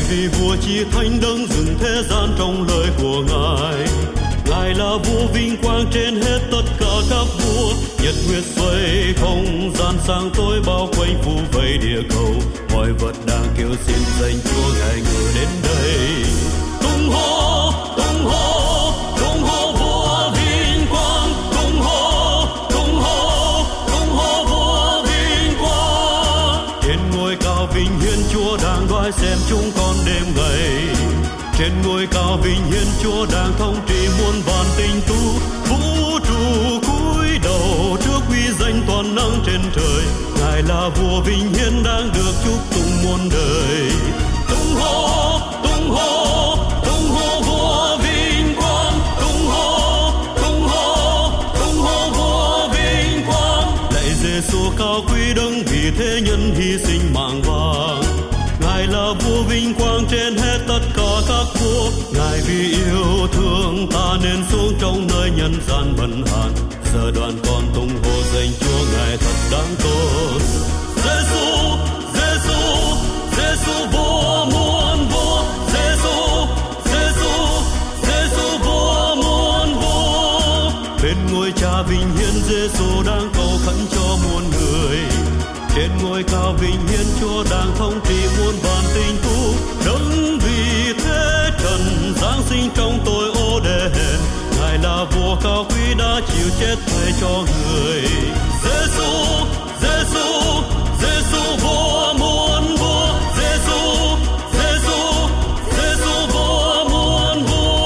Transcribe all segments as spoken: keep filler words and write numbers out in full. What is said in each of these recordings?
vì vua Chí Thánh đấng dựng thế gian trong lời của Ngài. Ngài là vua vinh quang trên hết tất cả các vua, nhật nguyệt xoay không gian sáng tối bao quanh phủ vây địa cầu. Mọi vật đang kêu xin danh Chúa, Ngài ngự đến đây. Tung hô, tung hô, tung hô vua vinh quang, tung hô, tung hô, tung hô vua vinh quang. Trên ngôi cao vinh hiển Chúa đang đoái xem chúng con đêm ngày. Trên ngôi cao vinh hiển Chúa đang thống trị muôn vàn tinh tú. Vũ trụ cúi đầu trước uy danh toàn năng trên trời. Ngài là vua vinh hiển đang được chúc tụng muôn đời. Tung hô, tung hô, tung hô vua vinh quang, tung hô, tung hô, tung hô vua vinh quang. Lạy Giêsu cao quý đấng vì thế nhân hy sinh mạng vàng. Ngài là vua vinh quang trên hết tất cả các vua. Ngài vì yêu thương ta nên xuống trong nơi nhân gian bần hàn. Giờ đoàn con tung hô danh Chúa, Ngài thật đáng tôn. Giêsu, Giêsu, Giêsu vua muôn vua. Giêsu, Giêsu, Giêsu vua muôn vua. Bên ngôi Cha vinh hiển Giêsu đang cầu khẩn cho muôn người. Trên ngôi cao vinh hiển Chúa đang thống trị muôn vàn tinh tú. Đấng vì thế trần giáng sinh trong tội ô để hèn. Ngài là vua cao quý đã chịu chết thay cho người. Giêsu, Giêsu, Giêsu vua muôn vua. Giêsu, Giêsu, Giêsu vua muôn vua.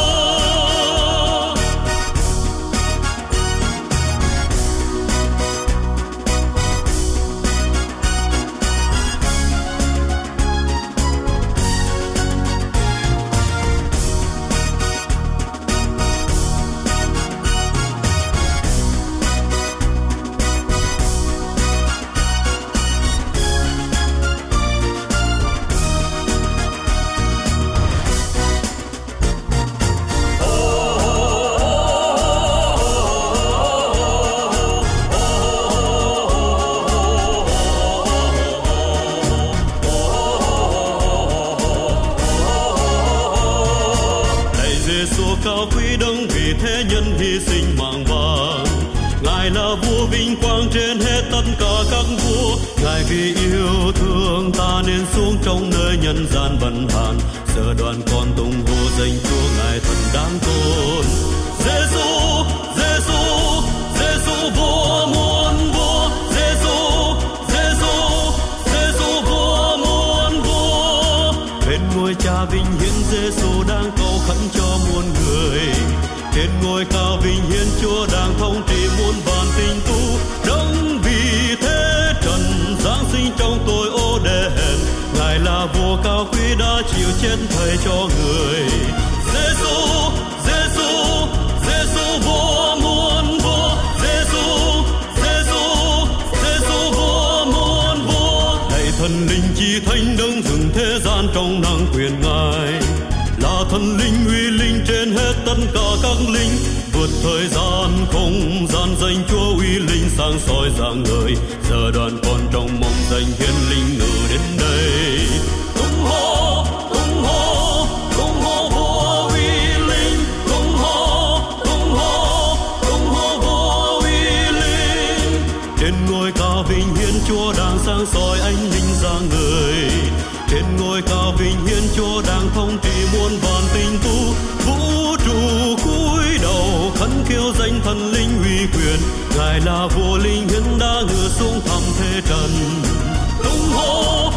Cao quý đấng vì thế nhân hy sinh mạng vàng. Ngài là vua vinh quang trên hết tất cả các vua. Ngài vì yêu thương ta nên xuống trong nơi nhân gian bần hàn. Giờ đoàn con tung hô danh Chúa, Ngài thật đáng tôn. Giêsu, Giêsu, Giêsu vua muôn vua. Giêsu, Giêsu, Giêsu vua muôn vua. Bên ngôi Cha vinh hiển Giêsu đang cầu khẩn cho muôn người. Trên ngôi cao vinh hiển Chúa đang thống trị muôn vàn tinh tú. Đấng vì thế trần giáng sinh trong tội ô để hèn. Ngài là vua cao quý đã chịu chết thay cho người. Giêsu, Giêsu, Giêsu vua muôn vua. Giêsu, Giêsu, Giêsu vua muôn vua. Lạy thần linh Chí Thánh đấng dựng thế gian trong năng quyền Ngài. Là thần linh uy linh trên hết tất cả các linh. Vượt thời gian không gian danh Chúa uy linh sáng soi rạng ngời. Giờ đoàn con trong mong danh hiển linh ngự đến đây. Tung hô, tung hô, tung hô vua uy linh. Tung hô, tung hô, tung hô vua uy linh. Trên ngôi cao vinh hiển Chúa đang sáng soi ánh linh rạng ngời. Trên ngôi cao vinh hiển Chúa đang thống trị muôn vàn tinh tú. Vũ trụ cúi đầu khấn kêu danh thần linh uy quyền. Ngài là vua linh hiển đã ngự xuống thẳm thế trần. Tung hô,